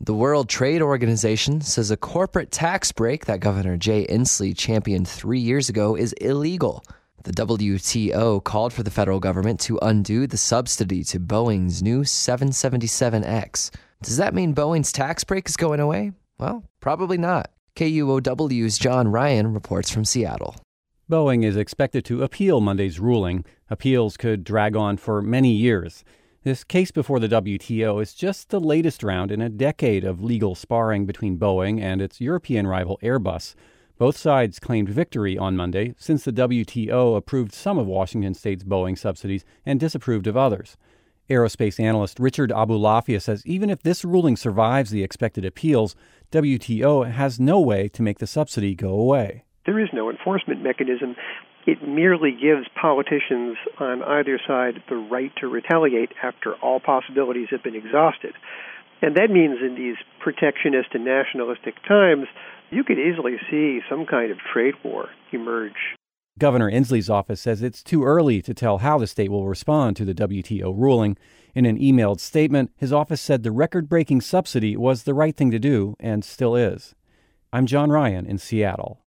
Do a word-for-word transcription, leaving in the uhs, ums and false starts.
The World Trade Organization says a corporate tax break that Governor Jay Inslee championed three years ago is illegal. The W T O called for the federal government to undo the subsidy to Boeing's new seven seventy-seven X. Does that mean Boeing's tax break is going away? Well, probably not. K U O W's John Ryan reports from Seattle. Boeing is expected to appeal Monday's ruling. Appeals could drag on for many years. This case before the W T O is just the latest round in a decade of legal sparring between Boeing and its European rival Airbus. Both sides claimed victory on Monday since the W T O approved some of Washington State's Boeing subsidies and disapproved of others. Aerospace analyst Richard Abulafia says even if this ruling survives the expected appeals, W T O has no way to make the subsidy go away. There is no enforcement mechanism. It merely gives politicians on either side the right to retaliate after all possibilities have been exhausted. And that means in these protectionist and nationalistic times, you could easily see some kind of trade war emerge. Governor Inslee's office says it's too early to tell how the state will respond to the W T O ruling. In an emailed statement, his office said the record-breaking subsidy was the right thing to do and still is. I'm John Ryan in Seattle.